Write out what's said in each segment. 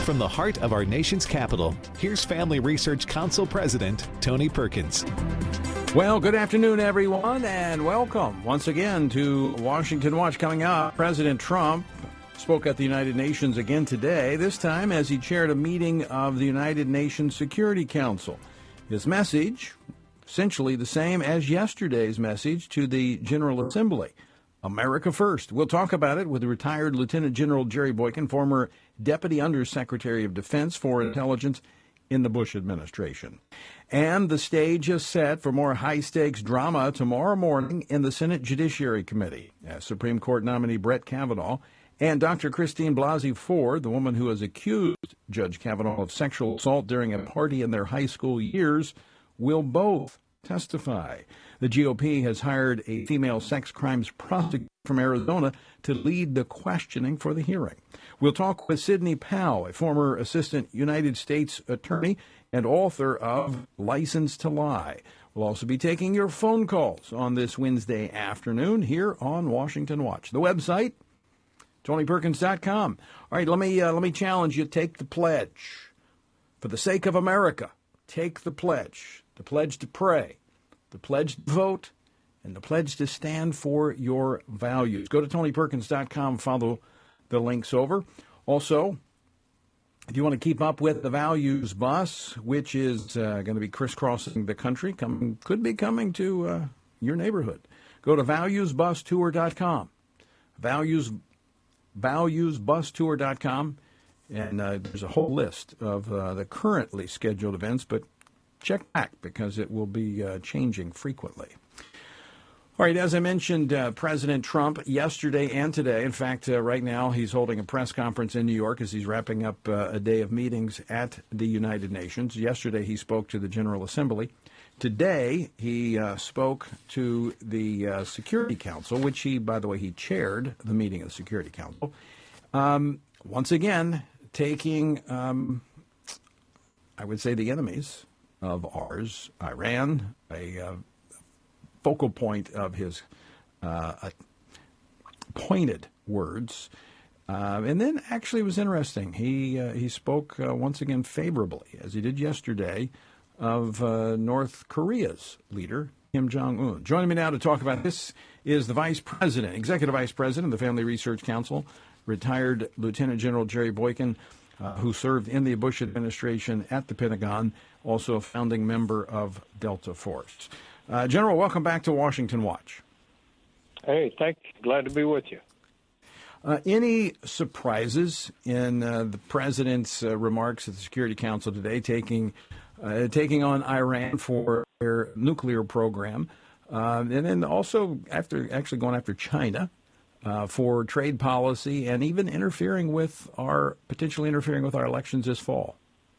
from the heart of our nation's capital, here's Family Research Council President Tony Perkins. Well, good afternoon, everyone, and welcome once again to Washington Watch. Coming up, President Trump spoke at the United Nations again today, this time as he chaired a meeting of the United Nations Security Council. His message, essentially the same as yesterday's message to the General Assembly. America first. We'll talk about it with retired Lieutenant General Jerry Boykin, former Deputy Undersecretary of Defense for Intelligence in the Bush administration. And the stage is set for more high-stakes drama tomorrow morning in the Senate Judiciary Committee, as Supreme Court nominee Brett Kavanaugh and Dr. Christine Blasey Ford, the woman who has accused Judge Kavanaugh of sexual assault during a party in their high school years, will both testify. The GOP has hired a female sex crimes prosecutor from Arizona to lead the questioning for the hearing. We'll talk with Sidney Powell, a former assistant United States attorney and author of License to Lie. We'll also be taking your phone calls on this Wednesday afternoon here on Washington Watch. The website, TonyPerkins.com. All right, let me challenge you. Take the pledge. For the sake of America, take the pledge. The pledge to pray, the pledge to vote, and the pledge to stand for your values. Go to TonyPerkins.com, follow the links over. Also, if you want to keep up with the Values Bus, which is going to be crisscrossing the country, could be coming to your neighborhood, go to ValuesBusTour.com. ValuesBusTour.com, and there's a whole list of the currently scheduled events, but check back because it will be changing frequently. All right, as I mentioned, President Trump yesterday and today, in fact, right now he's holding a press conference in New York as he's wrapping up a day of meetings at the United Nations. Yesterday he spoke to the General Assembly. Today he spoke to the Security Council, which by the way, he chaired the meeting of the Security Council. Once again, taking, I would say, the enemies of ours, Iran, a focal point of his pointed words. And then actually it was interesting. He spoke once again favorably, as he did yesterday, of North Korea's leader, Kim Jong-un. Joining me now to talk about this is the Executive Vice President of the Family Research Council, retired Lieutenant General Jerry Boykin, who served in the Bush administration at the Pentagon, also a founding member of Delta Force. General, welcome back to Washington Watch. Hey, thank you. Glad to be with you. Any surprises in the president's remarks at the Security Council today, taking on Iran for their nuclear program, and then also going after China for trade policy and even potentially interfering with our elections this fall?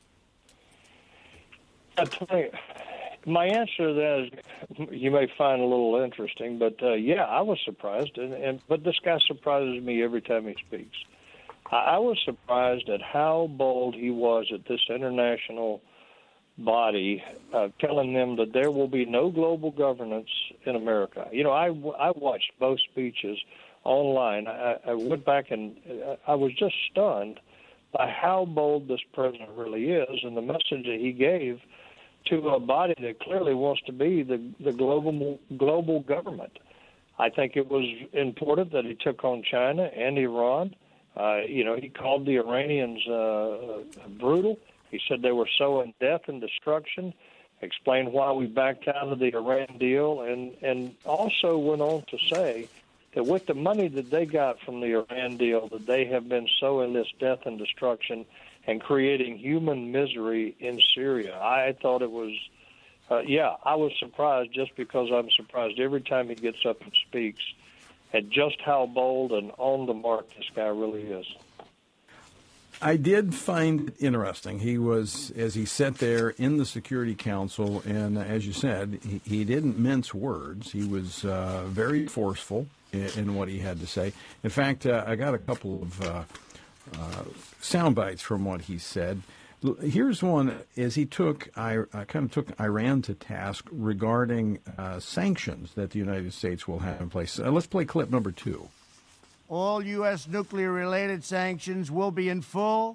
My answer to that is you may find a little interesting, but yeah, I was surprised, but this guy surprises me every time he speaks. I was surprised at how bold he was at this international body, telling them that there will be no global governance in America. You know, I watched both speeches online. I went back and I was just stunned by how bold this president really is and the message that he gave to a body that clearly wants to be the global government. I think it was important that he took on China and Iran. He called the Iranians brutal. He said they were sowing death and destruction, explained why we backed out of the Iran deal, and also went on to say that with the money that they got from the Iran deal, that they have been sowing this death and destruction and creating human misery in Syria. I thought it was, I was surprised, just because I'm surprised every time he gets up and speaks at just how bold and on the mark this guy really is. I did find it interesting. He was, as he sat there in the Security Council, and as you said, he didn't mince words. He was very forceful in what he had to say. In fact, I got a couple of sound bites from what he said. Here's one as he took Iran to task regarding sanctions that the United States will have in place. Let's play clip number 2. All U.S. nuclear-related sanctions will be in full,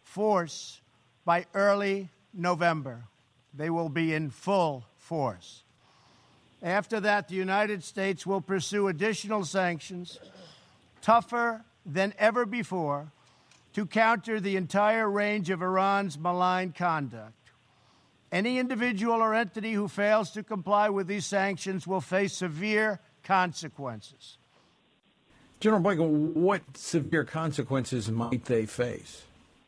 force by early November. They will be in full force. After that, the United States will pursue additional sanctions, tougher than ever before, to counter the entire range of Iran's malign conduct. Any individual or entity who fails to comply with these sanctions will face severe consequences. General Boykin, what severe consequences might they face?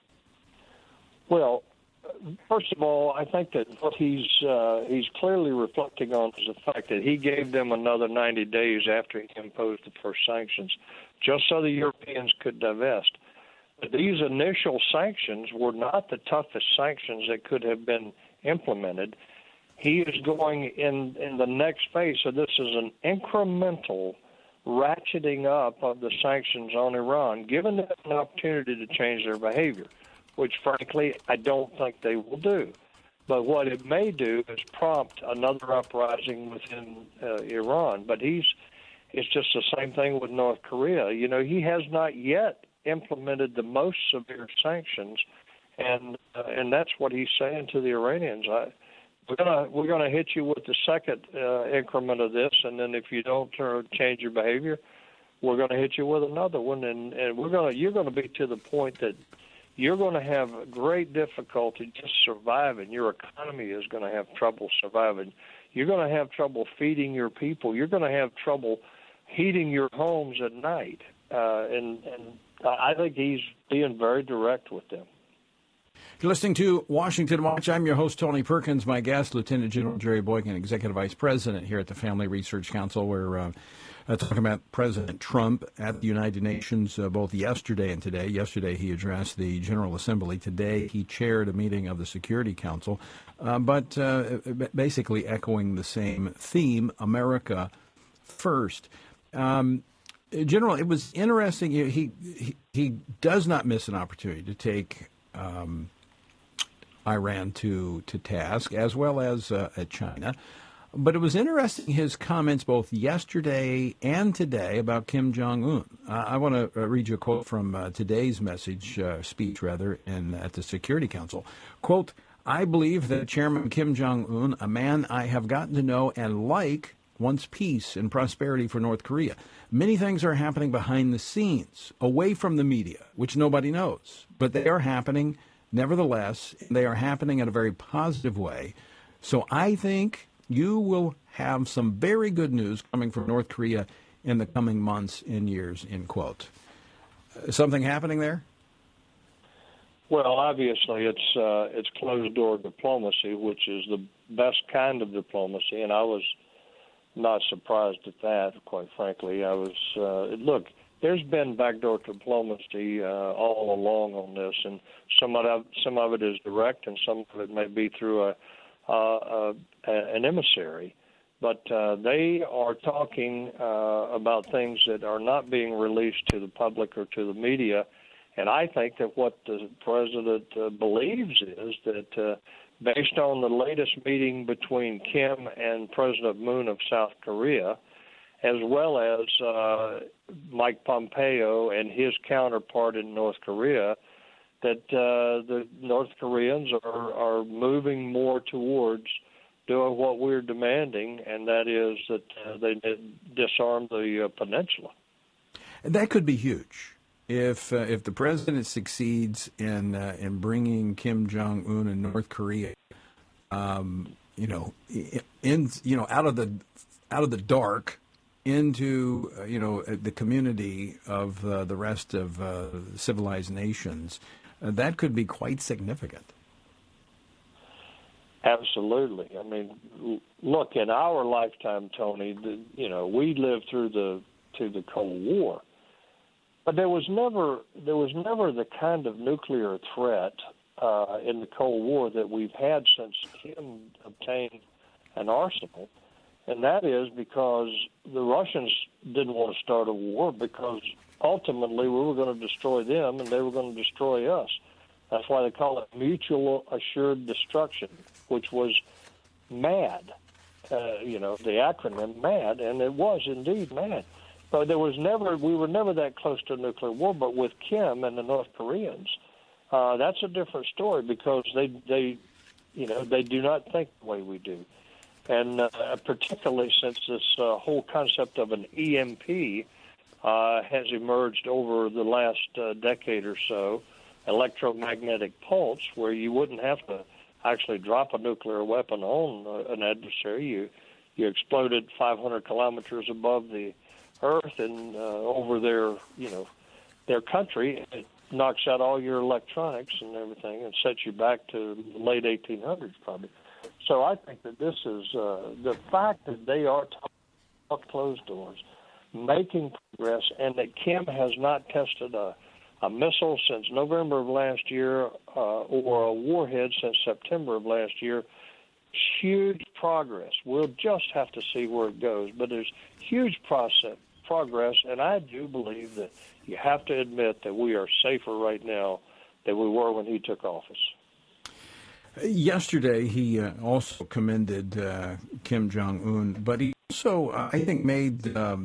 Well, first of all, I think that what he's clearly reflecting on is the fact that he gave them another 90 days after he imposed the first sanctions, just so the Europeans could divest. But these initial sanctions were not the toughest sanctions that could have been implemented. He is going in the next phase, so this is an incremental ratcheting up of the sanctions on Iran, giving them an opportunity to change their behavior, which, frankly, I don't think they will do. But what it may do is prompt another uprising within Iran. But it's just the same thing with North Korea. You know, he has not yet implemented the most severe sanctions, and that's what he's saying to the Iranians. We're gonna hit you with the second increment of this, and then if you don't change your behavior, we're gonna hit you with another one, and you're gonna be to the point that you're going to have great difficulty just surviving. Your economy is going to have trouble surviving. You're going to have trouble feeding your people. You're going to have trouble heating your homes at night. And I think he's being very direct with them. You're listening to Washington Watch. I'm your host, Tony Perkins. My guest, Lieutenant General Jerry Boykin, Executive Vice President here at the Family Research Council. We're talking about President Trump at the United Nations both yesterday and today. Yesterday, he addressed the General Assembly. Today, he chaired a meeting of the Security Council, but basically echoing the same theme, America first. General, it was interesting. He does not miss an opportunity to take Iran to task, as well as China. But it was interesting, his comments both yesterday and today about Kim Jong-un. I want to read you a quote from today's speech at the Security Council. Quote, "I believe that Chairman Kim Jong-un, a man I have gotten to know and like, wants peace and prosperity for North Korea. Many things are happening behind the scenes, away from the media, which nobody knows. But they are happening nevertheless. They are happening in a very positive way. So I think you will have some very good news coming from North Korea in the coming months and years," end quote. Something happening there? Well, obviously, it's closed-door diplomacy, which is the best kind of diplomacy, and I was not surprised at that, quite frankly. Look, there's been backdoor diplomacy all along on this, and some of it is direct, and some of it may be through an emissary. But they are talking about things that are not being released to the public or to the media. And I think that what the president believes is that based on the latest meeting between Kim and President Moon of South Korea, as well as Mike Pompeo and his counterpart in North Korea, that the North Koreans are moving more towards doing what we're demanding, and that is that they disarm the peninsula. That could be huge. If the president succeeds in bringing Kim Jong-un and North Korea, out of the dark into the community of the rest of civilized nations, that could be quite significant. Absolutely. I mean, look, in our lifetime, Tony, we lived through the Cold War. But there was never the kind of nuclear threat in the Cold War that we've had since Kim obtained an arsenal, and that is because the Russians didn't want to start a war because ultimately we were going to destroy them and they were going to destroy us. That's why they call it mutual assured destruction, which was MAD, the acronym MAD, and it was indeed MAD. But we were never that close to a nuclear war. But with Kim and the North Koreans, that's a different story because they do not think the way we do. And particularly since this whole concept of an EMP has emerged over the last decade or so, electromagnetic pulse, where you wouldn't have to actually drop a nuclear weapon on an adversary. You explode it 500 kilometers above the Earth and over their country. It knocks out all your electronics and everything and sets you back to the late 1800s probably. So I think that this is the fact that they are talking closed doors, making progress, and that Kim has not tested a missile since November of last year or a warhead since September of last year. Huge progress. We'll just have to see where it goes. But there's huge progress, and I do believe that you have to admit that we are safer right now than we were when he took office. Yesterday, he also commended Kim Jong-un, but he also, I think, made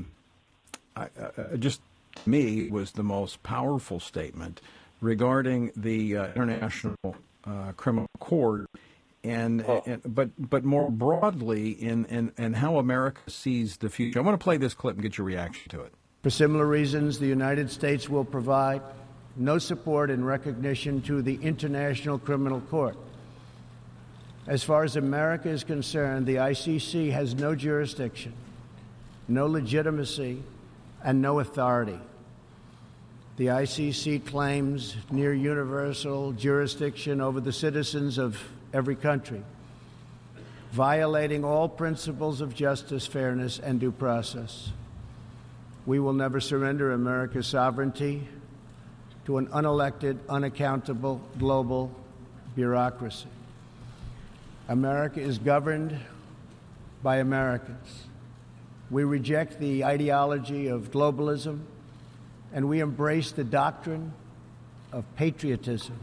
just to me was the most powerful statement regarding the International Criminal Court, but more broadly in how America sees the future. I want to play this clip and get your reaction to it. For similar reasons, the United States will provide no support in recognition to the International Criminal Court. As far as America is concerned, the ICC has no jurisdiction, no legitimacy, and no authority. The ICC claims near universal jurisdiction over the citizens of every country, violating all principles of justice, fairness, and due process. We will never surrender America's sovereignty to an unelected, unaccountable global bureaucracy. America is governed by Americans. We reject the ideology of globalism, and we embrace the doctrine of patriotism.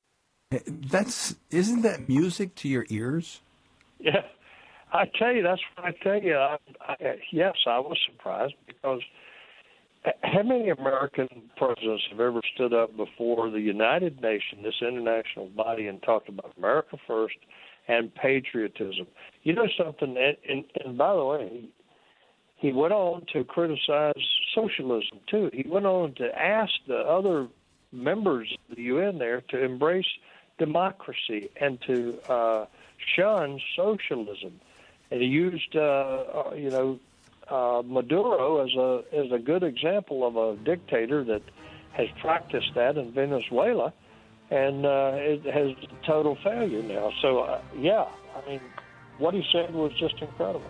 Isn't that music to your ears? Yeah, I tell you, that's what I tell you. Yes, I was surprised because how many American presidents have ever stood up before the United Nations, this international body, and talked about America first and patriotism? You know something, and by the way, he went on to criticize socialism, too. He went on to ask the other members of the UN there to embrace democracy and to shun socialism. And he used, Maduro as a good example of a dictator that has practiced that in Venezuela, and it has a total failure now. So, what he said was just incredible.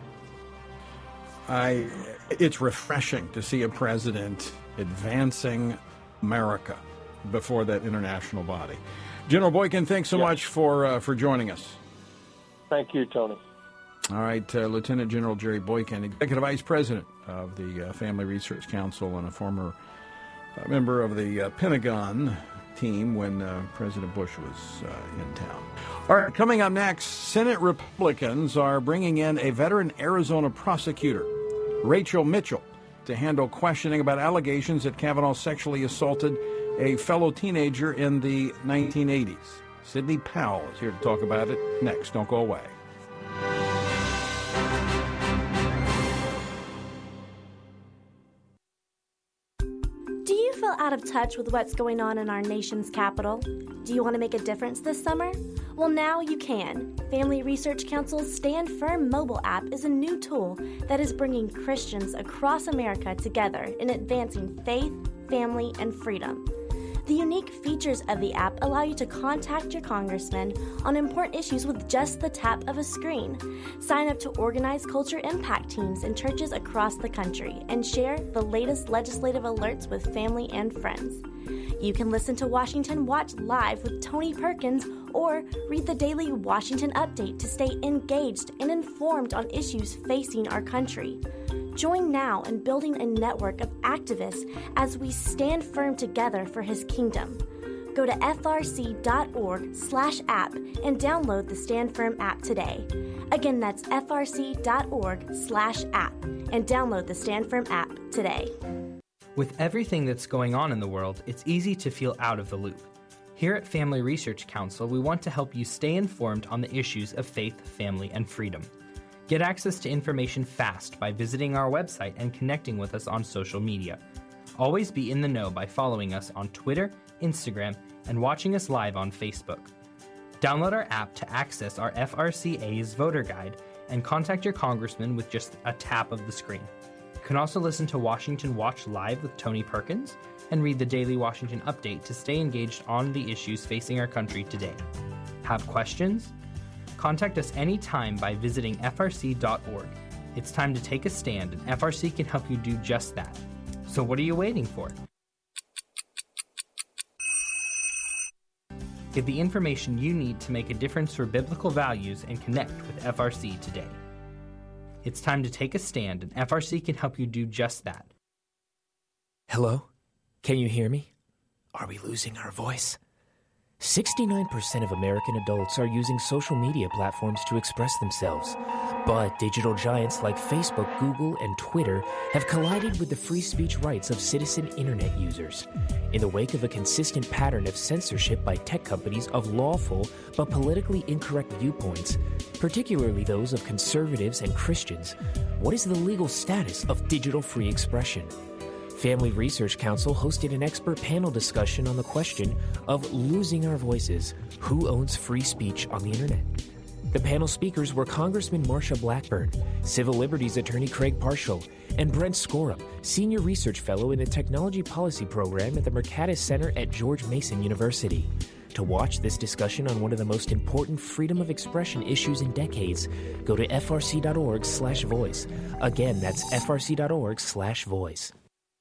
It's refreshing to see a president advancing America before that international body. General Boykin, thanks so much for joining us. Thank you, Tony. All right, Lieutenant General Jerry Boykin, Executive Vice President of the Family Research Council and a former member of the Pentagon team when President Bush was in town. All right, coming up next, Senate Republicans are bringing in a veteran Arizona prosecutor, Rachel Mitchell, to handle questioning about allegations that Kavanaugh sexually assaulted a fellow teenager in the 1980s. Sidney Powell is here to talk about it next. Don't go away. Do you feel out of touch with what's going on in our nation's capital? Do you want to make a difference this summer? Well, now you can. Family Research Council's Stand Firm mobile app is a new tool that is bringing Christians across America together in advancing faith, family, and freedom. The unique features of the app allow you to contact your congressman on important issues with just the tap of a screen. Sign up to organized culture impact teams in churches across the country and share the latest legislative alerts with family and friends. You can listen to Washington Watch live with Tony Perkins or read the daily Washington Update to stay engaged and informed on issues facing our country. Join now in building a network of activists as we stand firm together for his kingdom. Go to frc.org/app and download the Stand Firm app today. Again, that's frc.org/app and download the Stand Firm app today. With everything that's going on in the world, it's easy to feel out of the loop. Here at Family Research Council, we want to help you stay informed on the issues of faith, family, and freedom. Get access to information fast by visiting our website and connecting with us on social media. Always be in the know by following us on Twitter, Instagram, and watching us live on Facebook. Download our app to access our FRCA's voter guide and contact your congressman with just a tap of the screen. You can also listen to Washington Watch Live with Tony Perkins and read the Daily Washington Update to stay engaged on the issues facing our country today. Have questions? Contact us anytime by visiting frc.org. It's time to take a stand, and FRC can help you do just that. So what are you waiting for? Get the information you need to make a difference for biblical values and connect with FRC today. It's time to take a stand, and FRC can help you do just that. Hello? Can you hear me? Are we losing our voice? 69% of American adults are using social media platforms to express themselves. But digital giants like Facebook, Google, and Twitter have collided with the free speech rights of citizen internet users. In the wake of a consistent pattern of censorship by tech companies of lawful but politically incorrect viewpoints, particularly those of conservatives and Christians, what is the legal status of digital free expression? Family Research Council hosted an expert panel discussion on the question of losing our voices. Who owns free speech on the internet? The panel speakers were Congressman Marsha Blackburn, Civil Liberties Attorney Craig Parshall, and Brent Scorum, Senior Research Fellow in the Technology Policy Program at the Mercatus Center at George Mason University. To watch this discussion on one of the most important freedom of expression issues in decades, go to frc.org/voice. Again, that's frc.org/voice.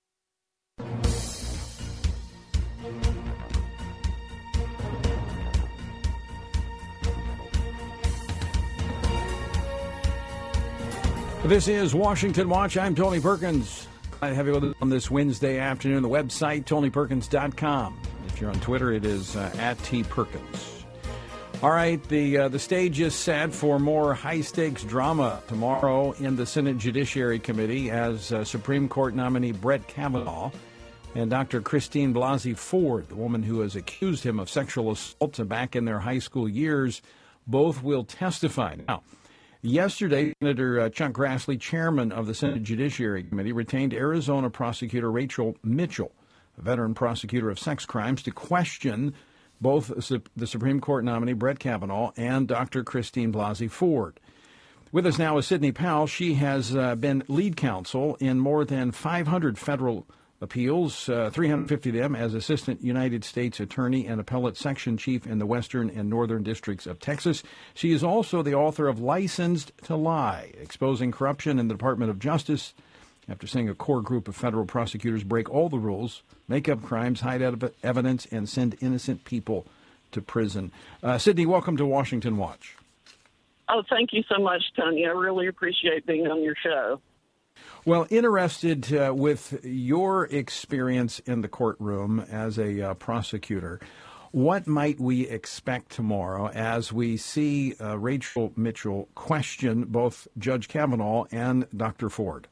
This is Washington Watch. I'm Tony Perkins. I have you with us on this Wednesday afternoon. The website, TonyPerkins.com. If you're on Twitter, it is at @TPerkins. All right, the stage is set for more high-stakes drama tomorrow in the Senate Judiciary Committee as Supreme Court nominee Brett Kavanaugh and Dr. Christine Blasey Ford, the woman who has accused him of sexual assault back in their high school years, both will testify. Now, yesterday, Senator Chuck Grassley, chairman of the Senate Judiciary Committee, retained Arizona prosecutor Rachel Mitchell, a veteran prosecutor of sex crimes, to question both the Supreme Court nominee Brett Kavanaugh and Dr. Christine Blasey Ford. With us now is Sidney Powell. She has been lead counsel in more than 500 federal appeals, 350 of them as Assistant United States Attorney and Appellate Section Chief in the Western and Northern Districts of Texas. She is also the author of Licensed to Lie, Exposing Corruption in the Department of Justice, after seeing a core group of federal prosecutors break all the rules, make up crimes, hide evidence, and send innocent people to prison. Sidney, welcome to Washington Watch. Oh, thank you so much, Tony. I really appreciate being on your show. Well, interested with your experience in the courtroom as a prosecutor, what might we expect tomorrow as we see Rachel Mitchell question both Judge Kavanaugh and Dr. Ford?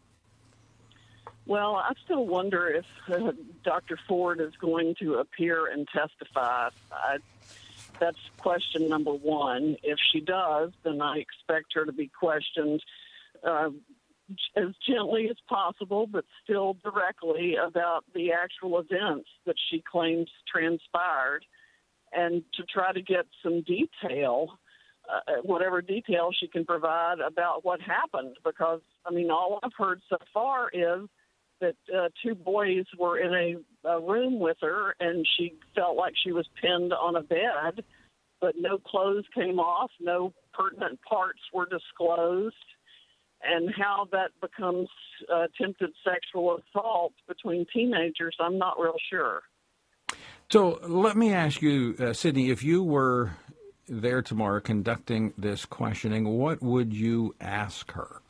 Well, I still wonder if Dr. Ford is going to appear and testify. That's question number one. If she does, then I expect her to be questioned as gently as possible, but still directly about the actual events that she claims transpired, and to try to get some detail, whatever detail she can provide about what happened. Because, I mean, all I've heard so far is that two boys were in a room with her, and she felt like she was pinned on a bed, but no clothes came off, no pertinent parts were disclosed. And how that becomes attempted sexual assault between teenagers, I'm not real sure. So let me ask you, Sidney, if you were there tomorrow conducting this questioning, what would you ask her?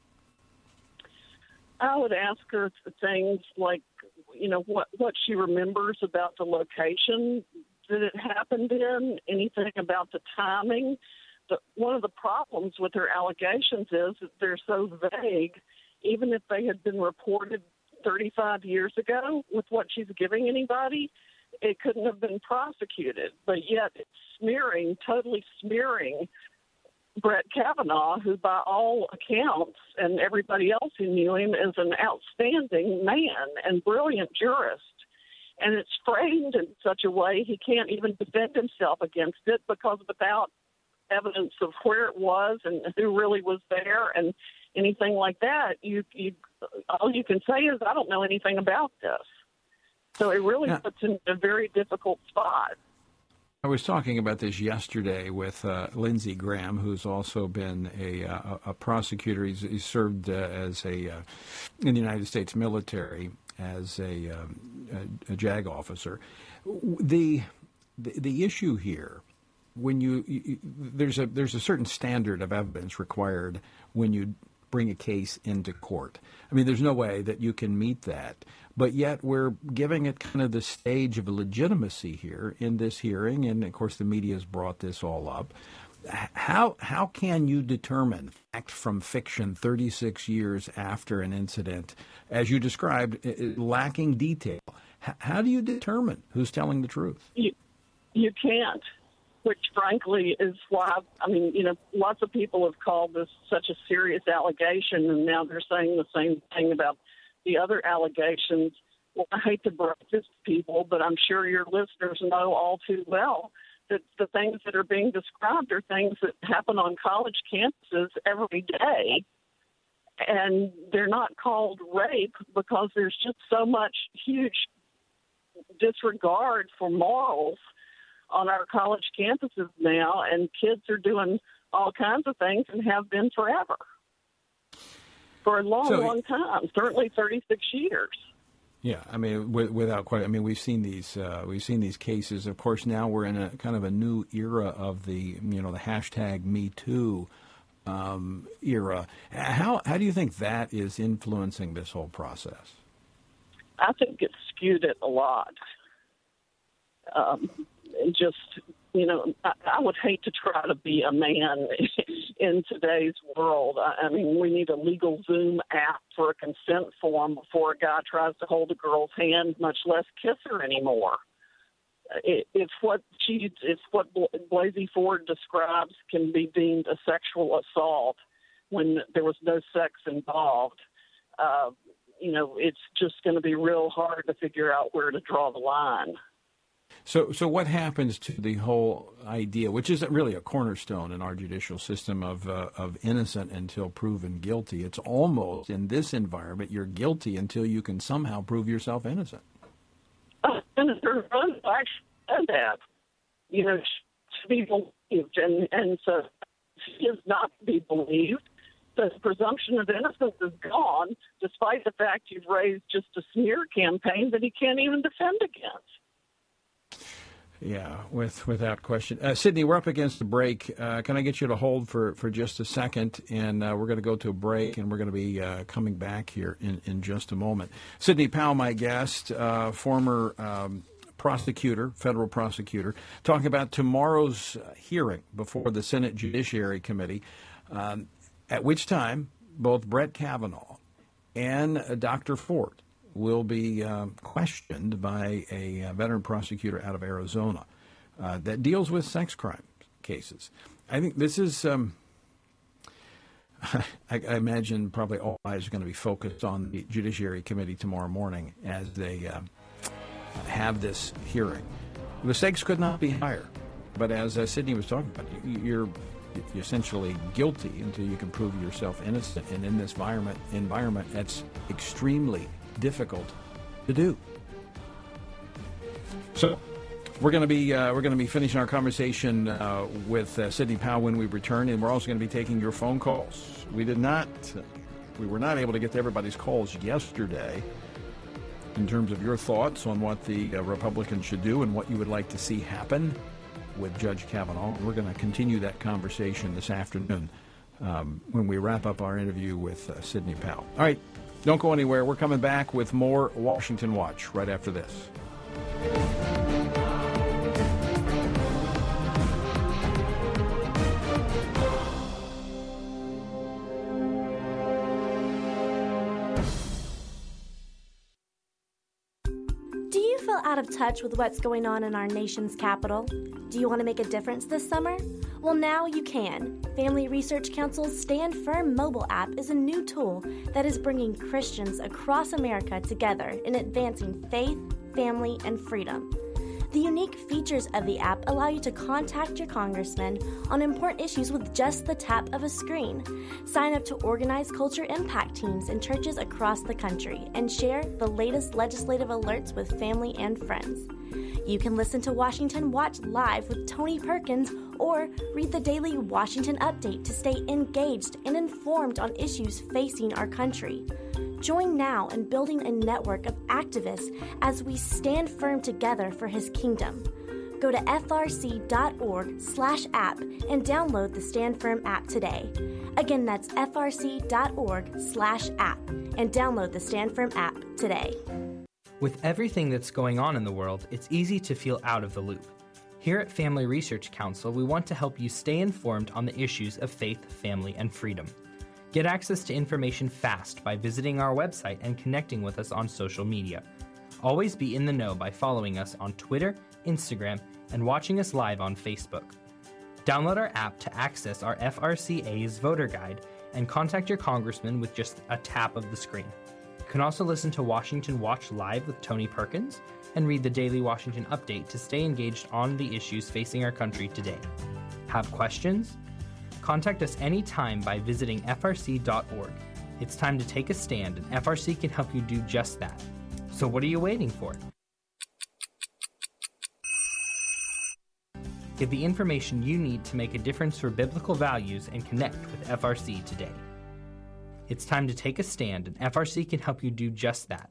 I would ask her things like, you know, what she remembers about the location that it happened in, anything about the timing. One of the problems with her allegations is that they're so vague, even if they had been reported 35 years ago with what she's giving anybody, it couldn't have been prosecuted. But yet it's totally smearing Brett Kavanaugh, who by all accounts and everybody else who knew him is an outstanding man and brilliant jurist. And it's framed in such a way he can't even defend himself against it, because without evidence of where it was and who really was there and anything like that, all you can say is, I don't know anything about this. So it really puts him in a very difficult spot. I was talking about this yesterday with Lindsey Graham, who's also been a prosecutor. He's served in the United States military as a JAG officer. The issue here, when there's a certain standard of evidence required when you bring a case into court. I mean, there's no way that you can meet that. But yet we're giving it kind of the stage of legitimacy here in this hearing, and of course the media has brought this all up. How can you determine fact from fiction 36 years after an incident, as you described, lacking detail? How do you determine who's telling the truth? You can't, which frankly is why, lots of people have called this such a serious allegation, and now they're saying the same thing about the other allegations. Well, I hate to break this to people, but I'm sure your listeners know all too well that the things that are being described are things that happen on college campuses every day, and they're not called rape because there's just so much huge disregard for morals on our college campuses now, and kids are doing all kinds of things and have been forever. For a long time, certainly 36 years. Yeah, I mean, without question. I mean, we've seen these cases. Of course, now we're in a kind of a new era of the the hashtag Me Too era. How do you think that is influencing this whole process? I think it's skewed it a lot. I would hate to try to be a man in today's world. I mean, we need a legal Zoom app for a consent form before a guy tries to hold a girl's hand, much less kiss her anymore. It's what Blasey Ford describes can be deemed a sexual assault when there was no sex involved. It's just going to be real hard to figure out where to draw the line. So what happens to the whole idea, which isn't really a cornerstone in our judicial system, of innocent until proven guilty? It's almost, in this environment, you're guilty until you can somehow prove yourself innocent. Senator Rose actually said that, to be believed, and so he is not to be believed. The presumption of innocence is gone, despite the fact you've raised just a smear campaign that he can't even defend against. Yeah, without question. Sydney, we're up against the break. Can I get you to hold for just a second? And we're going to go to a break, and we're going to be coming back here in just a moment. Sidney Powell, my guest, former prosecutor, federal prosecutor, talking about tomorrow's hearing before the Senate Judiciary Committee, at which time both Brett Kavanaugh and Dr. Ford will be questioned by a veteran prosecutor out of Arizona that deals with sex crime cases. I think this is, I imagine probably all eyes are going to be focused on the Judiciary Committee tomorrow morning as they have this hearing. The stakes could not be higher, but as Sydney was talking about, you're essentially guilty until you can prove yourself innocent, and in this environment that's extremely difficult to do. So we're going to be finishing our conversation with Sidney Powell when we return, and we're also going to be taking your phone calls. We were not able to get to everybody's calls yesterday in terms of your thoughts on what the Republicans should do and what you would like to see happen with Judge Kavanaugh. We're going to continue that conversation this afternoon when we wrap up our interview with Sidney Powell. All right. Don't go anywhere. We're coming back with more Washington Watch right after this. Do you feel out of touch with what's going on in our nation's capital? Do you want to make a difference this summer? Well, now you can. Family Research Council's Stand Firm mobile app is a new tool that is bringing Christians across America together in advancing faith, family, and freedom. The unique features of the app allow you to contact your congressman on important issues with just the tap of a screen. Sign up to organize culture impact teams in churches across the country and share the latest legislative alerts with family and friends. You can listen to Washington Watch live with Tony Perkins or read the daily Washington Update to stay engaged and informed on issues facing our country. Join now in building a network of activists as we stand firm together for his kingdom. Go to frc.org/app and download the Stand Firm app today. Again, that's frc.org/app and download the Stand Firm app today. With everything that's going on in the world, it's easy to feel out of the loop. Here at Family Research Council, we want to help you stay informed on the issues of faith, family, and freedom. Get access to information fast by visiting our website and connecting with us on social media. Always be in the know by following us on Twitter, Instagram, and watching us live on Facebook. Download our app to access our FRCA's voter guide and contact your congressman with just a tap of the screen. You can also listen to Washington Watch live with Tony Perkins and read the daily Washington Update to stay engaged on the issues facing our country today. Have questions? Contact us anytime by visiting frc.org. It's time to take a stand, and FRC can help you do just that. So what are you waiting for? Get the information you need to make a difference for biblical values and connect with FRC today. It's time to take a stand, and FRC can help you do just that.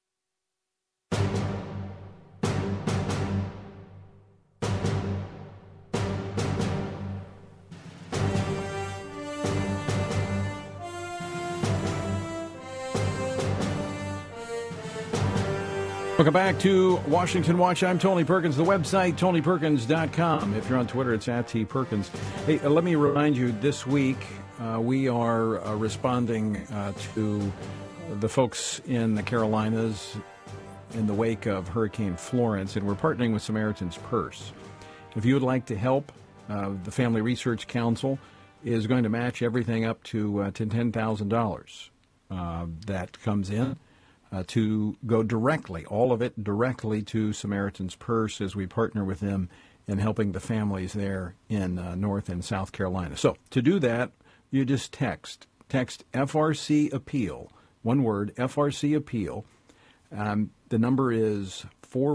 Welcome back to Washington Watch. I'm Tony Perkins. The website, TonyPerkins.com. If you're on Twitter, it's @TPerkins. Hey, let me remind you, this week we are responding to the folks in the Carolinas in the wake of Hurricane Florence, and we're partnering with Samaritan's Purse. If you would like to help, the Family Research Council is going to match everything up to $10,000 that comes in. To go directly, all of it directly to Samaritan's Purse as we partner with them in helping the families there in North and South Carolina. So to do that, you just text FRC Appeal, one word, FRC Appeal. The number is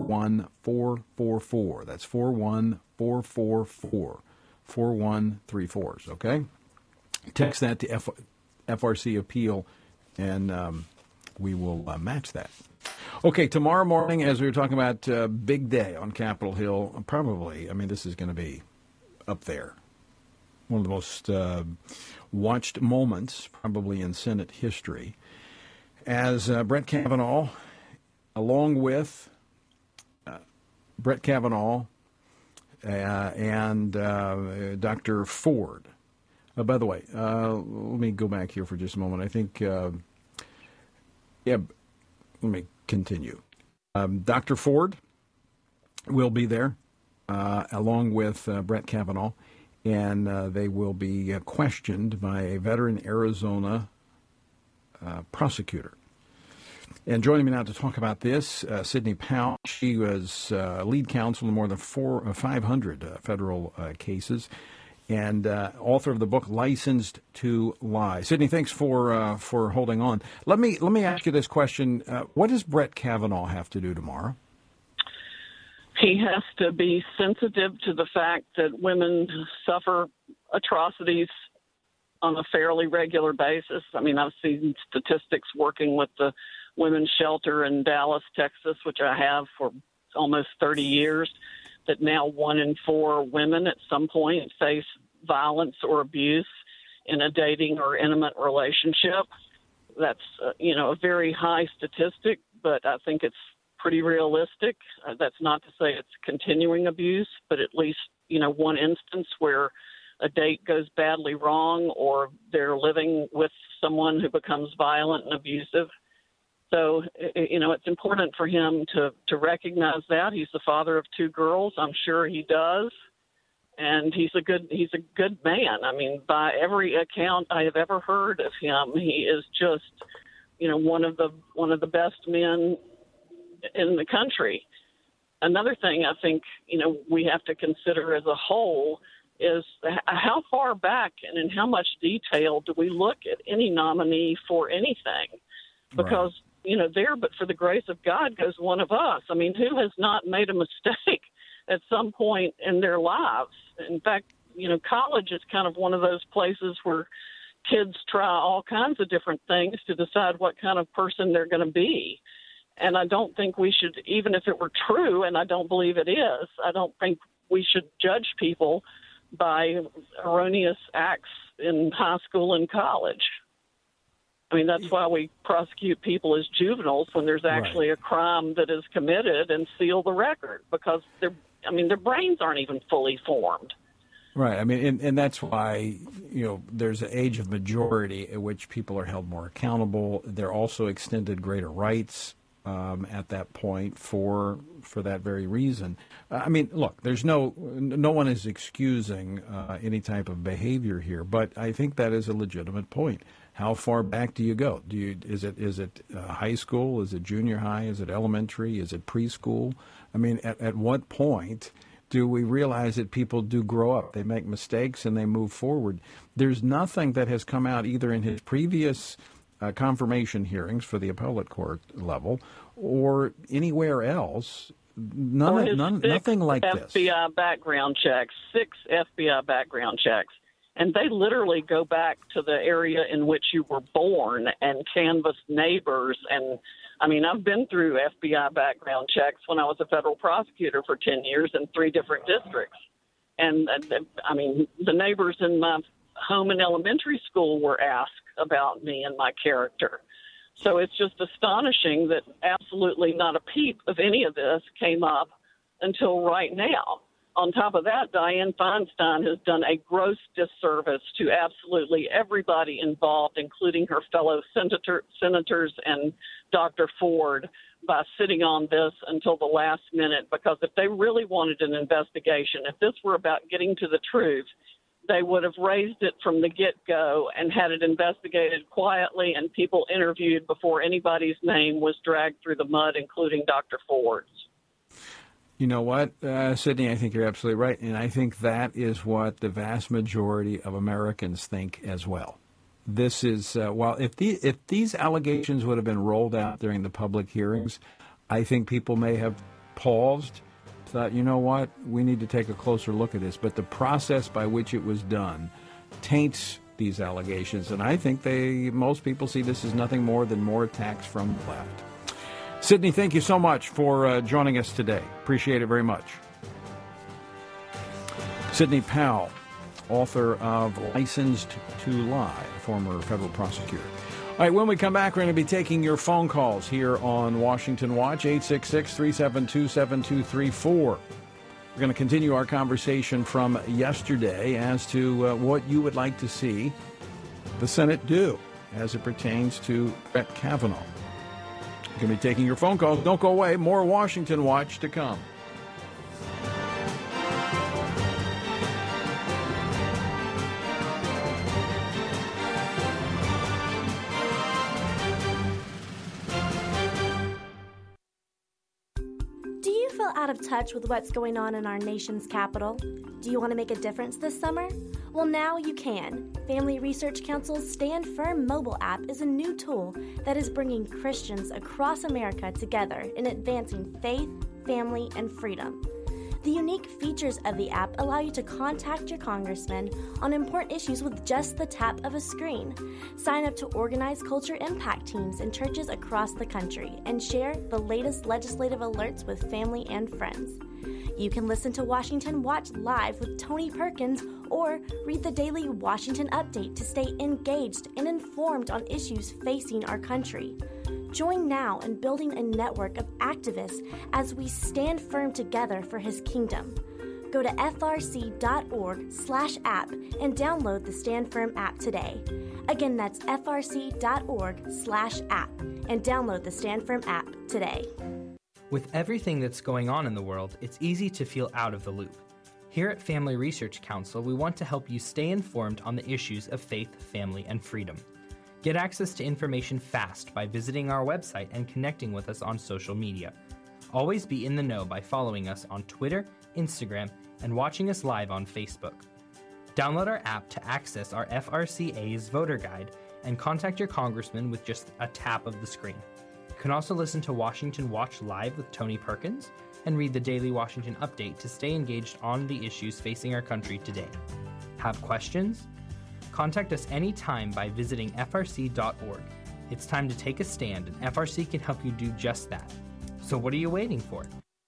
41444. That's 41444, 4134s, okay? Text that to FRC Appeal, and we will match that. Okay, tomorrow morning, as we were talking about, big day on Capitol Hill, probably, this is going to be up there. One of the most watched moments, probably in Senate history, as Brett Kavanaugh, along with Brett Kavanaugh and Dr. Ford. By the way, let me go back here for just a moment. I think... let me continue. Dr. Ford will be there, along with Brett Kavanaugh, and they will be questioned by a veteran Arizona prosecutor. And joining me now to talk about this, Sidney Powell. She was lead counsel in more than 500 federal cases, and author of the book Licensed to Lie. Sidney, thanks for holding on. Let me ask you this question: what does Brett Kavanaugh have to do tomorrow? He has to be sensitive to the fact that women suffer atrocities on a fairly regular basis. I've seen statistics working with the women's shelter in Dallas, Texas, which I have for almost 30 years. That now 1 in 4 women at some point face violence or abuse in a dating or intimate relationship. That's, a very high statistic, but I think it's pretty realistic. That's not to say it's continuing abuse, but at least, one instance where a date goes badly wrong or they're living with someone who becomes violent and abusive. So, it's important for him to recognize that. He's the father of 2 girls. I'm sure he does. And he's a good man. I mean, by every account I have ever heard of him, he is just, one of the best men in the country. Another thing I think, we have to consider as a whole is how far back and in how much detail do we look at any nominee for anything? Because, there, but for the grace of God goes one of us. I mean, who has not made a mistake at some point in their lives? In fact, college is kind of one of those places where kids try all kinds of different things to decide what kind of person they're going to be. And I don't think we should, even if it were true, and I don't believe it is, I don't think we should judge people by erroneous acts in high school and college. I mean, that's why we prosecute people as juveniles when there's actually a crime that is committed and seal the record, because their brains aren't even fully formed. Right. I mean, and that's why, there's an age of majority at which people are held more accountable. They're also extended greater rights at that point for that very reason. I mean, look, there's no one is excusing any type of behavior here, but I think that is a legitimate point. How far back do you go? Is it high school? Is it junior high? Is it elementary? Is it preschool? I mean, at what point do we realize that people do grow up? They make mistakes and they move forward. There's nothing that has come out either in his previous confirmation hearings for the appellate court level or anywhere else. Nothing like this. FBI background checks, 6 FBI background checks. And they literally go back to the area in which you were born and canvass neighbors. And, I mean, I've been through FBI background checks when I was a federal prosecutor for 10 years in 3 different districts. And, I mean, the neighbors in my home and elementary school were asked about me and my character. So it's just astonishing that absolutely not a peep of any of this came up until right now. On top of that, Dianne Feinstein has done a gross disservice to absolutely everybody involved, including her fellow senators and Dr. Ford, by sitting on this until the last minute, because if they really wanted an investigation, if this were about getting to the truth, they would have raised it from the get-go and had it investigated quietly and people interviewed before anybody's name was dragged through the mud, including Dr. Ford's. You know what, Sydney, I think you're absolutely right, and I think that is what the vast majority of Americans think as well. This is, if these allegations would have been rolled out during the public hearings, I think people may have paused, thought, you know what, we need to take a closer look at this. But the process by which it was done taints these allegations, and I think most people see this as nothing more than more attacks from the left. Sydney, thank you so much for joining us today. Appreciate it very much. Sydney Powell, author of Licensed to Lie, former federal prosecutor. All right, when we come back, we're going to be taking your phone calls here on Washington Watch, 866-372-7234. We're going to continue our conversation from yesterday as to what you would like to see the Senate do as it pertains to Brett Kavanaugh. We're going to be taking your phone calls. Don't go away. More Washington Watch to come. Do you feel out of touch with what's going on in our nation's capital? Do you want to make a difference this summer? Well, now you can. Family Research Council's Stand Firm mobile app is a new tool that is bringing Christians across America together in advancing faith, family, and freedom. The unique features of the app allow you to contact your congressman on important issues with just the tap of a screen. Sign up to organize culture impact teams in churches across the country and share the latest legislative alerts with family and friends. You can listen to Washington Watch live with Tony Perkins or read the daily Washington Update to stay engaged and informed on issues facing our country. Join now in building a network of activists as we stand firm together for his kingdom. Go to frc.org/app and download the Stand Firm app today. Again, that's frc.org/app and download the Stand Firm app today. With everything that's going on in the world, it's easy to feel out of the loop. Here at Family Research Council, we want to help you stay informed on the issues of faith, family, and freedom. Get access to information fast by visiting our website and connecting with us on social media. Always be in the know by following us on Twitter, Instagram, and watching us live on Facebook. Download our app to access our FRCA's voter guide and contact your congressman with just a tap of the screen. You can also listen to Washington Watch Live with Tony Perkins and read the Daily Washington Update to stay engaged on the issues facing our country today. Have questions? Contact us anytime by visiting frc.org. It's time to take a stand, and FRC can help you do just that. So what are you waiting for?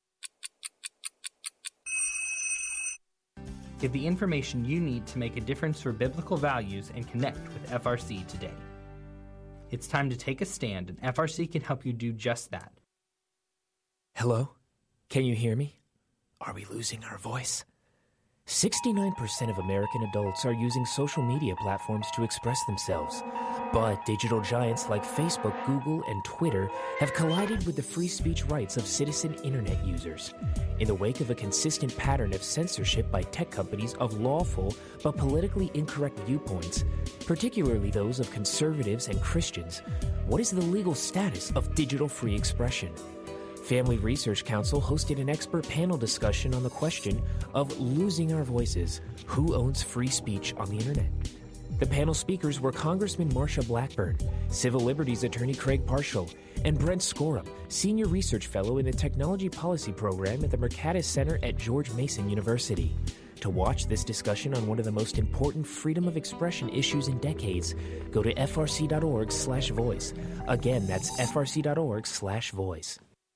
Get the information you need to make a difference for biblical values and connect with FRC today. It's time to take a stand, and FRC can help you do just that. Hello? Can you hear me? Are we losing our voice? 69% of American adults are using social media platforms to express themselves. But digital giants like Facebook, Google, and Twitter have collided with the free speech rights of citizen internet users. In the wake of a consistent pattern of censorship by tech companies of lawful but politically incorrect viewpoints, particularly those of conservatives and Christians, what is the legal status of digital free expression? Family Research Council hosted an expert panel discussion on the question of losing our voices. Who owns free speech on the internet? The panel speakers were Congressman Marsha Blackburn, Civil Liberties Attorney Craig Parshall, and Brent Scorum, Senior Research Fellow in the Technology Policy Program at the Mercatus Center at George Mason University. To watch this discussion on one of the most important freedom of expression issues in decades, go to frc.org/voice. Again, that's frc.org/voice.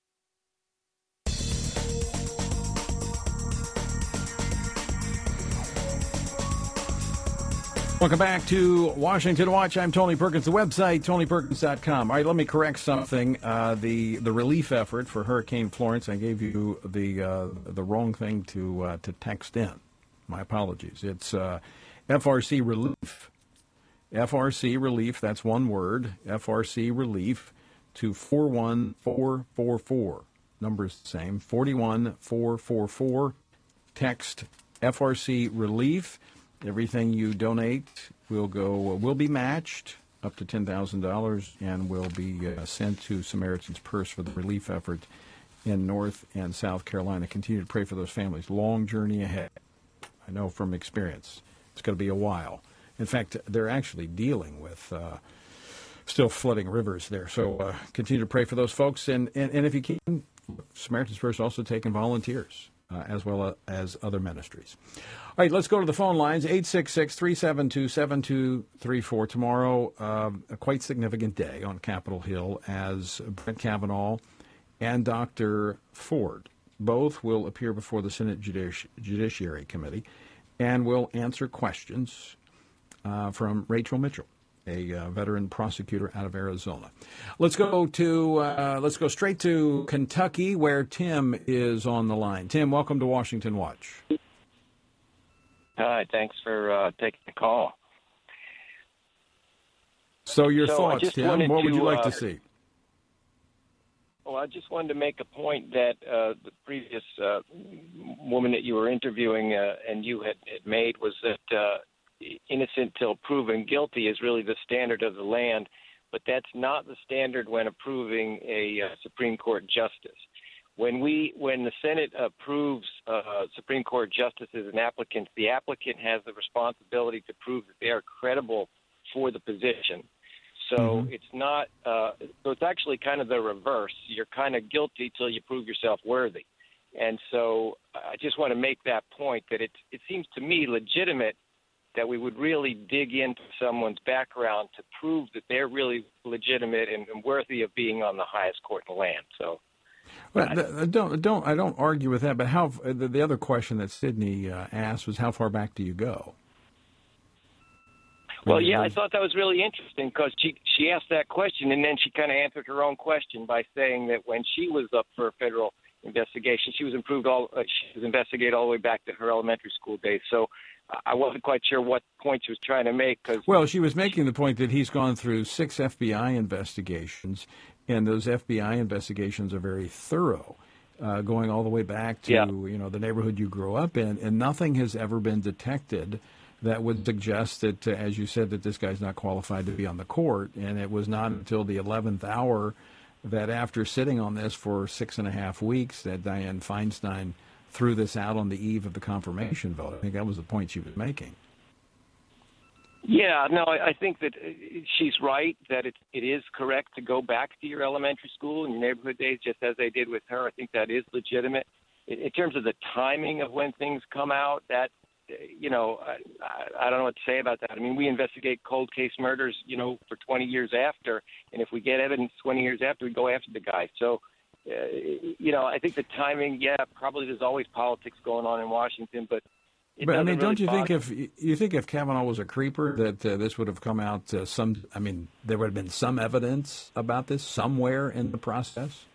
Welcome back to Washington Watch. I'm Tony Perkins. The website, tonyperkins.com. All right, let me correct something. The relief effort for Hurricane Florence, I gave you the wrong thing to text in. My apologies. It's FRC Relief. FRC Relief, that's one word. FRC Relief to 41444. Number's the same, 41444. Text FRC Relief. Everything you donate will be matched up to $10,000 and will be sent to Samaritan's Purse for the relief effort in North and South Carolina. Continue to pray for those families. Long journey ahead. I know from experience it's going to be a while. In fact, they're actually dealing with still flooding rivers there. So continue to pray for those folks. And if you can, Samaritan's Purse also taking volunteers. As well as other ministries. All right, let's go to the phone lines, 866-372-7234. Tomorrow, a quite significant day on Capitol Hill as Brett Kavanaugh and Dr. Ford both will appear before the Senate Judiciary Committee and will answer questions from Rachel Mitchell, a veteran prosecutor out of Arizona. Let's go straight to Kentucky, where Tim is on the line. Tim, welcome to Washington Watch. Hi, thanks for taking the call. So your thoughts, Tim? What would you like to see? Well, I just wanted to make a point that the previous woman that you were interviewing and you had made was that innocent till proven guilty is really the standard of the land, but that's not the standard when approving a Supreme Court justice. When the Senate approves Supreme Court justices and applicants, the applicant has the responsibility to prove that they are credible for the position. So it's not. So it's actually kind of the reverse. You're kind of guilty till you prove yourself worthy. And so I just want to make that point that it seems to me legitimate that we would really dig into someone's background to prove that they're really legitimate and worthy of being on the highest court in the land. So. Well, I don't argue with that. But how? The other question that Sydney asked was, how far back do you go? Well, yeah, I thought that was really interesting because she asked that question and then she kind of answered her own question by saying that when she was up for federal investigation. She was investigated all the way back to her elementary school days. So I wasn't quite sure what point she was trying to make. Well, she was making the point that he's gone through 6 FBI investigations, and those FBI investigations are very thorough, going all the way back to the neighborhood you grew up in, and nothing has ever been detected that would suggest that, as you said, that this guy's not qualified to be on the court. And it was not until the 11th hour that, after sitting on this for 6.5 weeks, that Dianne Feinstein threw this out on the eve of the confirmation vote. I think that was the point she was making. Yeah, no, I think that she's right, that it is correct to go back to your elementary school and your neighborhood days, just as they did with her. I think that is legitimate. In terms of the timing of when things come out, that, I don't know what to say about that. I mean, we investigate cold case murders, for 20 years after, and if we get evidence 20 years after, we go after the guy. So, I think the timing, probably there's always politics going on in Washington, but I mean, don't you think if Kavanaugh was a creeper that this would have come out there would have been some evidence about this somewhere in the process?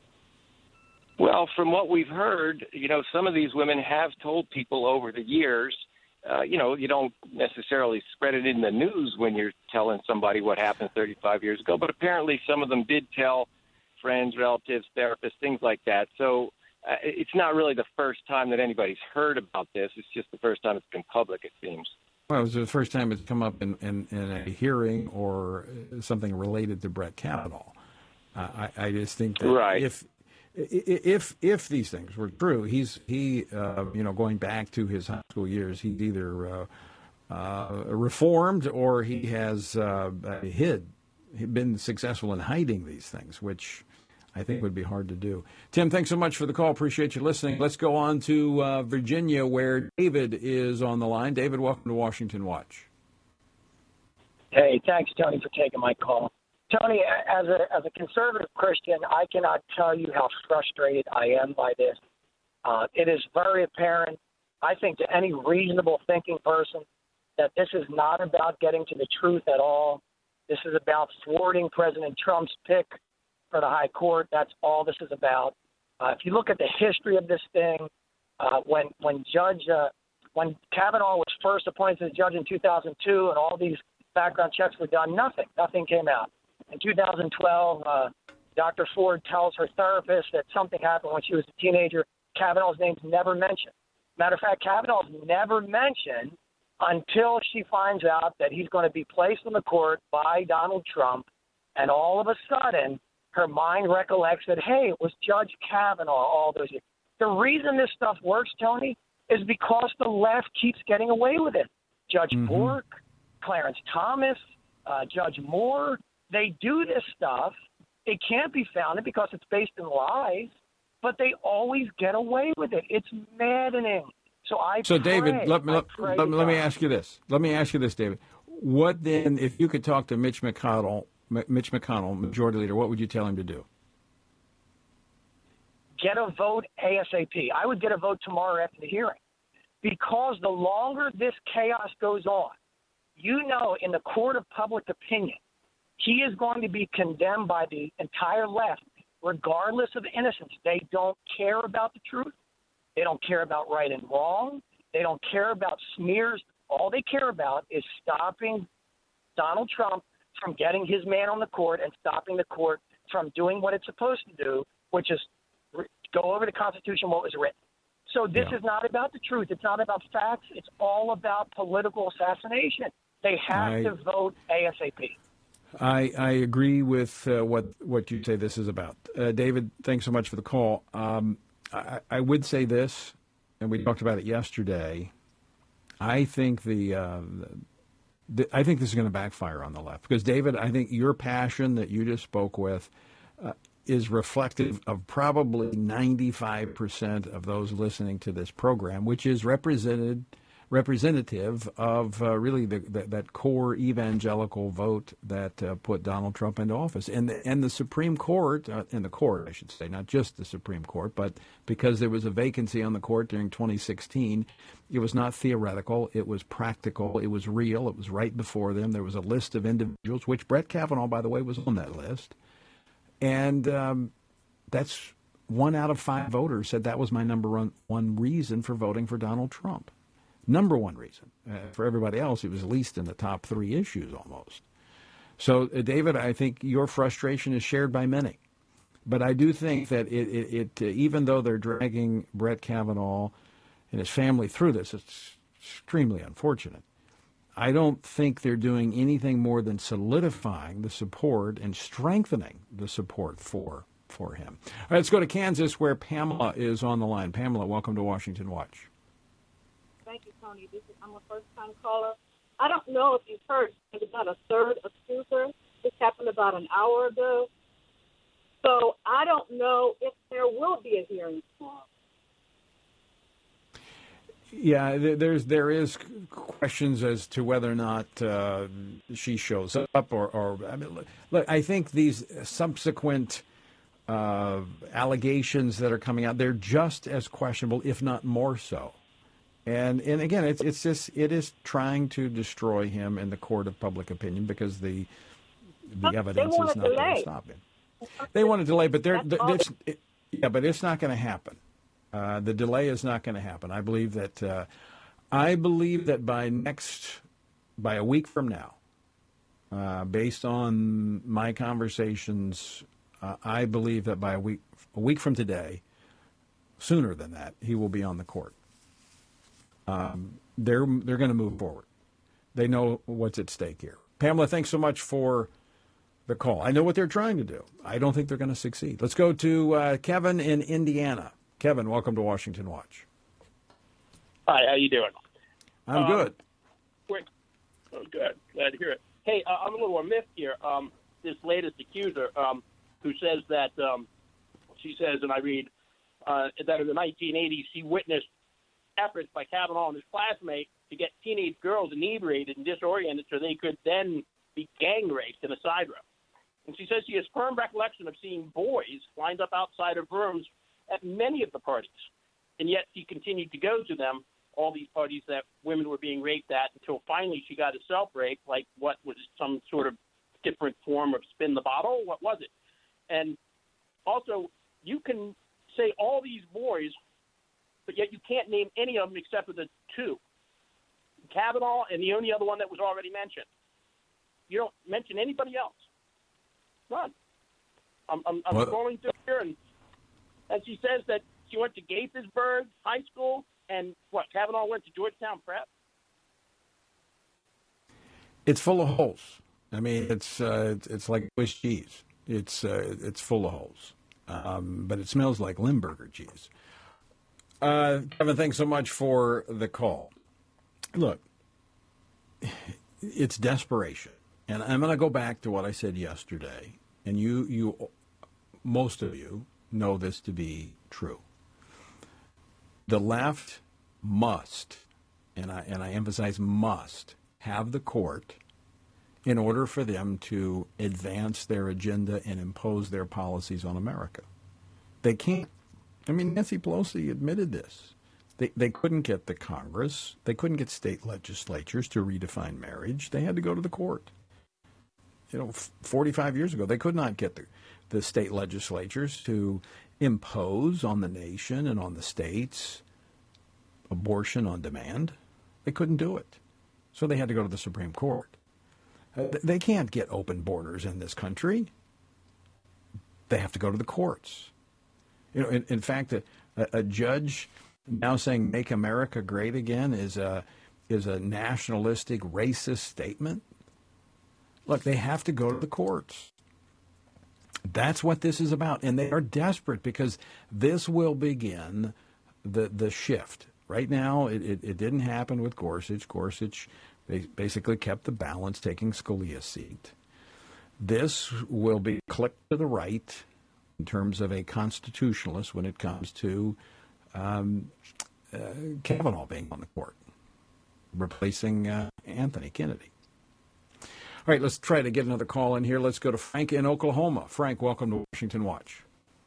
Well, from what we've heard, some of these women have told people over the years, you don't necessarily spread it in the news when you're telling somebody what happened 35 years ago, but apparently some of them did tell friends, relatives, therapists, things like that. So it's not really the first time that anybody's heard about this. It's just the first time it's been public, it seems. Well, it was the first time it's come up in a hearing or something related to Brett Kavanaugh. I just think that if these things were true, he going back to his high school years, he's either reformed or he has been successful in hiding these things, which I think would be hard to do. Tim, thanks so much for the call. Appreciate you listening. Let's go on to Virginia, where David is on the line. David, welcome to Washington Watch. Hey, thanks, Tony, for taking my call. Tony, as a conservative Christian, I cannot tell you how frustrated I am by this. It is very apparent, I think, to any reasonable thinking person that this is not about getting to the truth at all. This is about thwarting President Trump's pick for the high court. That's all this is about. If you look at the history of this thing, when Kavanaugh was first appointed as judge in 2002 and all these background checks were done, nothing came out. In 2012, Dr. Ford tells her therapist that something happened when she was a teenager. Kavanaugh's name's never mentioned. Matter of fact, Kavanaugh's never mentioned until she finds out that he's going to be placed on the court by Donald Trump, and all of a sudden her mind recollects that, hey, it was Judge Kavanaugh all those years. The reason this stuff works, Tony, is because the left keeps getting away with it. Judge Bork, Clarence Thomas, Judge Moore, they do this stuff. It can't be founded because it's based in lies, but they always get away with it. It's maddening. So David, let me ask you this. Let me ask you this, David. What then, if you could talk to Mitch McConnell, Majority Leader, what would you tell him to do? Get a vote ASAP. I would get a vote tomorrow after the hearing, because the longer this chaos goes on, in the court of public opinion, he is going to be condemned by the entire left, regardless of innocence. They don't care about the truth. They don't care about right and wrong. They don't care about smears. All they care about is stopping Donald Trump from getting his man on the court and stopping the court from doing what it's supposed to do, which is go over the Constitution, what was written. So this is not about the truth. It's not about facts. It's all about political assassination. They have to vote ASAP. I agree with what you say this is about. David, thanks so much for the call. I would say this, and we talked about it yesterday. I think I think this is going to backfire on the left, because, David, I think your passion that you just spoke with is reflective of probably 95% of those listening to this program, which is representative of really that core evangelical vote that put Donald Trump into office. And the Supreme Court, in the court, I should say, not just the Supreme Court, but because there was a vacancy on the court during 2016, it was not theoretical. It was practical. It was real. It was right before them. There was a list of individuals, which Brett Kavanaugh, by the way, was on that list. And that's 1 out of 5 voters said that was my number one reason for voting for Donald Trump. Number one reason. For everybody else, it was at least in the top 3 issues almost. So, David, I think your frustration is shared by many. But I do think that it even though they're dragging Brett Kavanaugh and his family through this, it's extremely unfortunate. I don't think they're doing anything more than solidifying the support and strengthening the support for him. All right, let's go to Kansas, where Pamela is on the line. Pamela, welcome to Washington Watch. Thank you, Tony. I'm a first-time caller. I don't know if you've heard about a third accuser. This happened about an hour ago. So I don't know if there will be a hearing tomorrow. Yeah, there is questions as to whether or not she shows up or I mean, look, I think these subsequent allegations that are coming out, they're just as questionable, if not more so. And again, it is trying to destroy him in the court of public opinion because the evidence is not going to stop him. They want to delay, but but it's not going to happen. The delay is not going to happen. I believe that by a week from now, based on my conversations, I believe that by a week from today, sooner than that, he will be on the court. They're going to move forward. They know what's at stake here. Pamela, thanks so much for the call. I know what they're trying to do. I don't think they're going to succeed. Let's go to Kevin in Indiana. Kevin, welcome to Washington Watch. Hi, how you doing? I'm good. Quick. Oh, good. Glad to hear it. Hey, I'm a little amiss here. This latest accuser who says that, she says, and I read, that in the 1980s she witnessed efforts by Kavanaugh and his classmates to get teenage girls inebriated and disoriented so they could then be gang raped in a side room. And she says she has firm recollection of seeing boys lined up outside of rooms at many of the parties. And yet she continued to go to them, all these parties that women were being raped at, until finally she got herself raped, like what was some sort of different form of spin the bottle? What was it? And also, you can say all these boys, but yet you can't name any of them except for the 2. Kavanaugh and the only other one that was already mentioned. You don't mention anybody else. None. I'm scrolling through here, and she says that she went to Gaithersburg High School, and Kavanaugh went to Georgetown Prep? It's full of holes. I mean, it's like Swiss cheese. It's full of holes, but it smells like Limburger cheese. Kevin, thanks so much for the call. Look, it's desperation. And I'm going to go back to what I said yesterday, and you, most of you, know this to be true. The left must, and I emphasize must, have the court in order for them to advance their agenda and impose their policies on America. They can't. I mean, Nancy Pelosi admitted this. They couldn't get the Congress. They couldn't get state legislatures to redefine marriage. They had to go to the court. 45 years ago, they could not get the state legislatures to impose on the nation and on the states abortion on demand. They couldn't do it. So they had to go to the Supreme Court. They can't get open borders in this country. They have to go to the courts. In fact, a judge now saying "Make America Great Again" is a nationalistic, racist statement. Look, they have to go to the courts. That's what this is about. And they are desperate because this will begin the shift. Right now, it didn't happen with Gorsuch. Gorsuch basically kept the balance, taking Scalia's seat. This will be clicked to the right in terms of a constitutionalist when it comes to Kavanaugh being on the court, replacing Anthony Kennedy. All right, let's try to get another call in here. Let's go to Frank in Oklahoma. Frank, welcome to Washington Watch.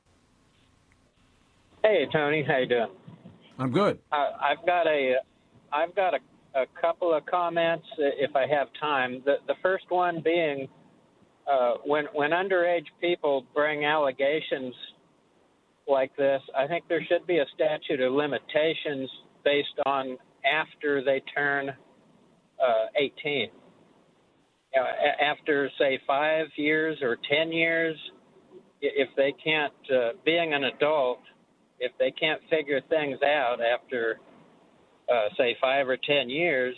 Hey, Tony, how you doing? I'm good. I've got a couple of comments if I have time. The first one being when underage people bring allegations like this, I think there should be a statute of limitations based on after they turn 18. After, say, 5 years or 10 years, if they can't, being an adult, if they can't figure things out after, say, 5 or 10 years,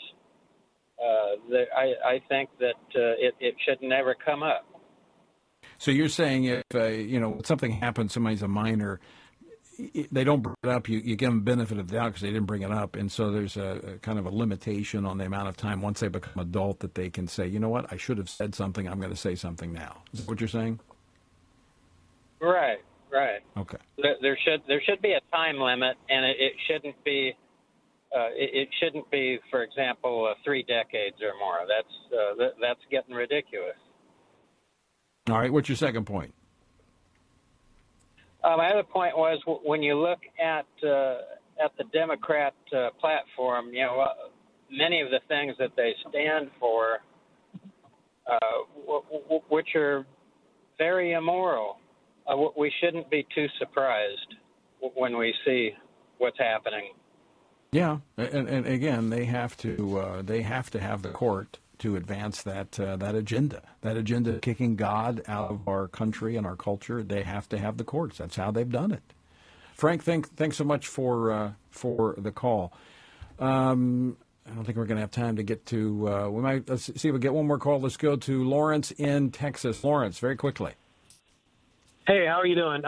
I think that it should never come up. So you're saying if something happens, somebody's a minor, they don't bring it up, you give them benefit of the doubt because they didn't bring it up, and so there's a kind of a limitation on the amount of time once they become adult that they can say, you know what, I should have said something, I'm going to say something now. Is that what you're saying? Right. Okay. There should be a time limit, and it shouldn't be. It shouldn't be, for example, 3 decades or more. That's getting ridiculous. All right. What's your second point? My other point was when you look at the Democrat platform, many of the things that they stand for, which are very immoral. We shouldn't be too surprised when we see what's happening. Yeah, and again, they have to have the court to advance that agenda, kicking God out of our country and our culture. They have to have the courts. That's how they've done it. Frank, thanks so much for the call. I don't think we're going to have time to get to. Let's see if we get one more call. Let's go to Lawrence in Texas. Lawrence, very quickly. Hey, how are you doing?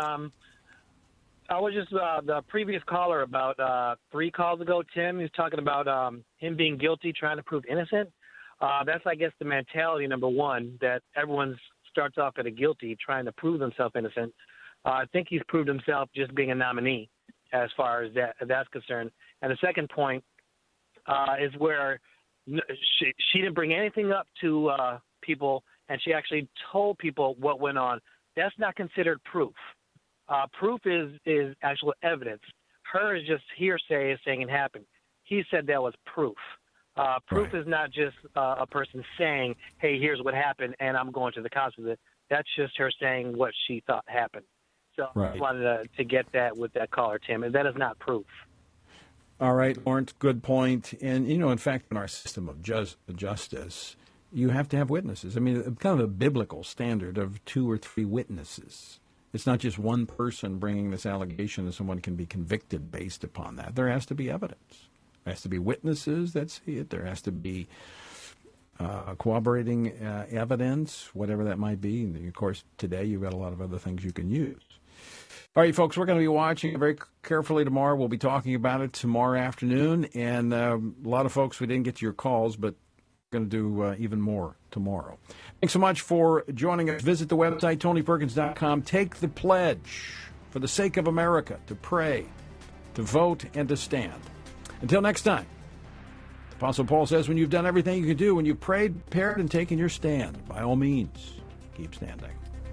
I was just the previous caller about 3 calls ago, Tim. He was talking about him being guilty, trying to prove innocent. That's, I guess, the mentality, number one, that everyone starts off at a guilty, trying to prove themselves innocent. I think he's proved himself just being a nominee as far as that's concerned. And the second point is where she didn't bring anything up to people, and she actually told people what went on. That's not considered proof. Proof is actual evidence. Her is just hearsay saying it happened. He said that was proof. Proof is not just a person saying, hey, here's what happened, and I'm going to the cops with it. That's just her saying what she thought happened. So I just wanted to get that with that caller, Tim, and that is not proof. All right, Lawrence, good point. And, in fact, in our system of justice, you have to have witnesses. I mean, kind of a biblical standard of 2 or 3 witnesses. It's not just one person bringing this allegation that someone can be convicted based upon that. There has to be evidence. There has to be witnesses that see it. There has to be corroborating evidence, whatever that might be. And, of course, today you've got a lot of other things you can use. All right, folks, we're going to be watching it very carefully tomorrow. We'll be talking about it tomorrow afternoon. And a lot of folks, we didn't get to your calls, but going to do even more tomorrow. Thanks so much for joining us. Visit the website, TonyPerkins.com. Take the pledge for the sake of America to pray, to vote, and to stand. Until next time, the Apostle Paul says, when you've done everything you can do, when you've prayed, prepared, and taken your stand, by all means, keep standing.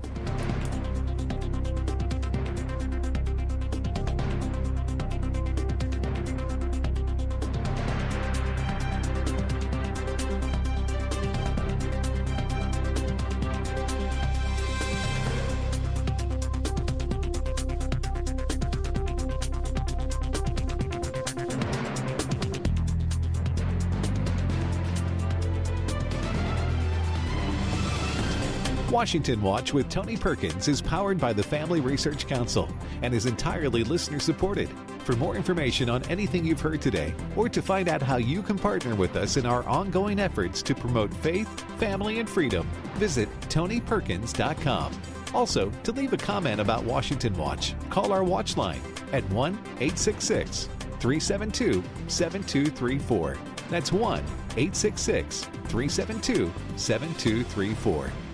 Washington Watch with Tony Perkins is powered by the Family Research Council and is entirely listener-supported. For more information on anything you've heard today, or to find out how you can partner with us in our ongoing efforts to promote faith, family, and freedom, visit TonyPerkins.com. Also, to leave a comment about Washington Watch, call our watch line at 1-866-372-7234. That's 1-866-372-7234.